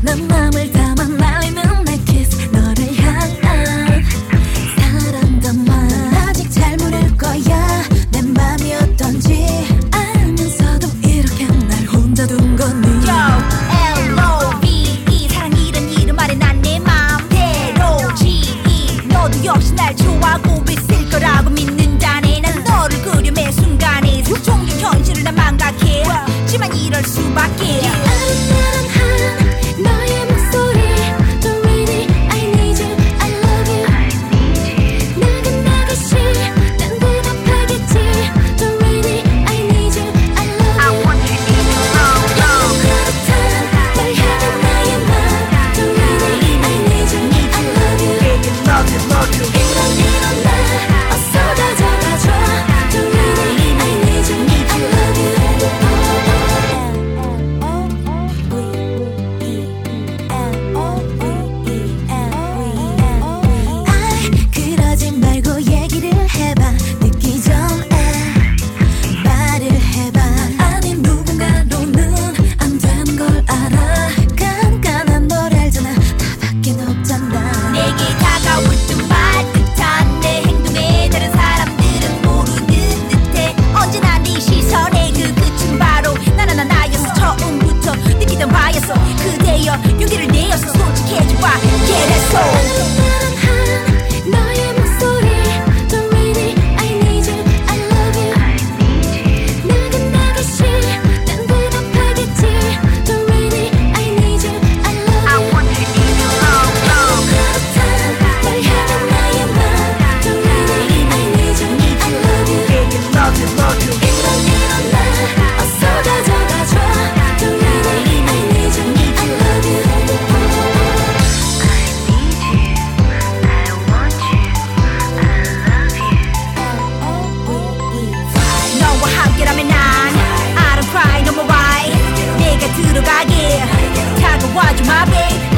난 맘을 담아 날리는 내 키스 너를 향한 사랑담아 난 아직 잘 모를 거야 내 맘이 어떤지 알면서도 이렇게 날 혼자 둔 거니 L-O-V-E 사랑이란 이름 아래 난 내 맘대로 G-E 너도 역시 날 좋아하고 있을 거라고 믿는다네 난 너를 그려 매 순간에 종류 현실을 난 망각해 하지만 이럴 수밖에 아른아른한 너의 목소리 Don't really I need you I love you 나긋나긋이 난 대답하겠지 Don't really I need you I love you I want you in your love 그렇단 널 향한 나의 맘 Don't really I need you I love you 이런 날 어서 가져가줘 Don't really I need you I love you 그러지 말고 얘기를 해봐 늦기 전에 말을 해봐 아닌 누군가로는 안 되는 걸 알아 깐깐한 널 알잖아 나밖에 없잖아 내게 다가올 듯 말 듯한 내 행동에 다른 사람들은 모르는 듯해 언제나 네 시선의 그 끝은 바로 나였어 처음부터 느끼던 바였어 그대여 용기를 내어서 솔직해져봐 그래서 아른아른한 너의 목소리 Don't really I need you I love you 나긋나긋이 난 대답하겠지 Don't really I need you I love I you want you in your love 그렇단 널 향한 나의 맘 Don't really I need you I love you 이런 날 어서 가져가줘 Don't really I need you I love you 너와 함께라면 난 I don't cry no more why 내가 들어가게 다가와줘 my babe